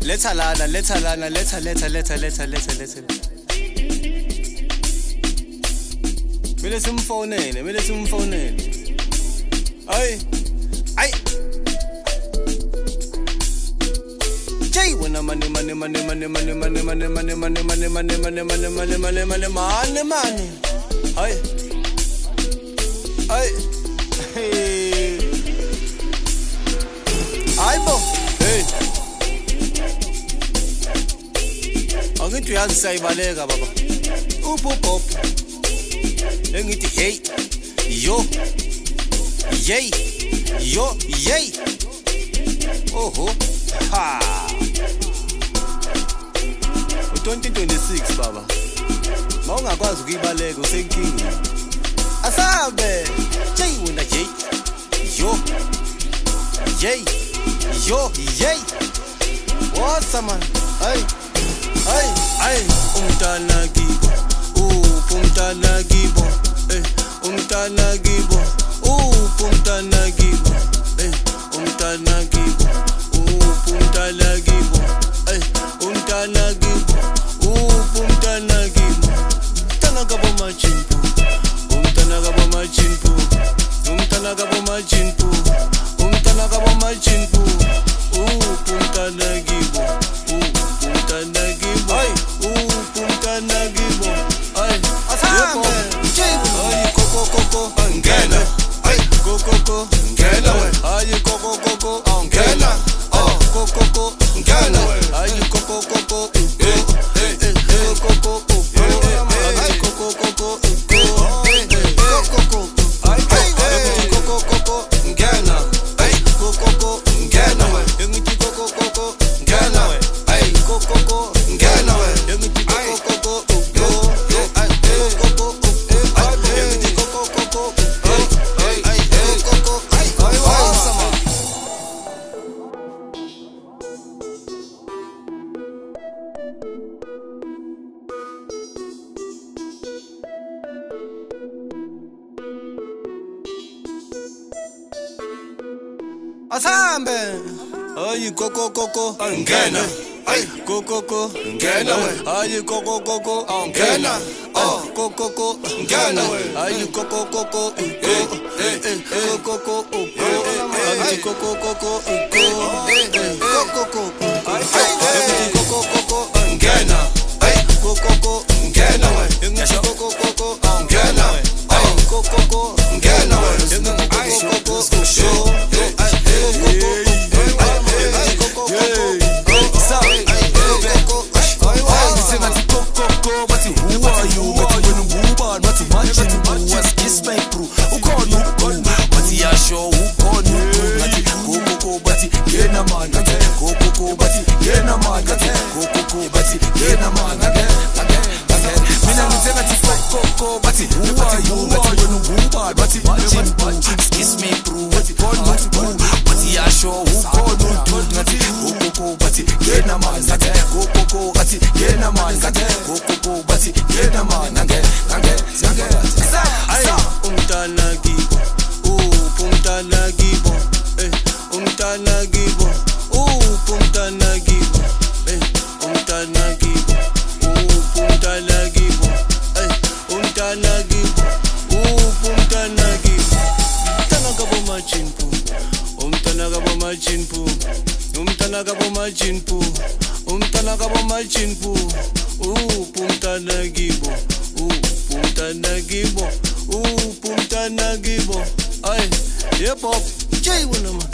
Letha lana, letha. Mele simfonele. Ay. Jay, when I'm money. Ay. Ay, bo. Hey. Angithi uyazisayibaleka baba. Upop. Engithi hey. Yo. Yay. Yo, yay. Oho. Ha. 2026 baba. Mawungakwazi ukuyibaleka usenkingi. Asabe. Jay wena yay. Yo. Yay. Yo, yay. What's up man? Ay. Umntana gibo. Umntana gibo. Umntana gibo. Umntana gibo. Umntana gibo. Umntana gibo. Umntana gibo. Umntana gibo. Umntana gabo machinpu. Umntana gabo machinpu. Umntana gabo machinpu. Umntana gabo machinpu. Umntana gibo. Umntana gibo. Umntana gibo. Asame. Ay koko ngena. Ay koko ngena. Ay koko ngena. Koko ngena. Ay koko Asambe. Ay koko ngena. Ay koko ngena. Ay koko ngena. Koko ngena. Ay koko koko Ay, yeah, pop. Jay, when I'm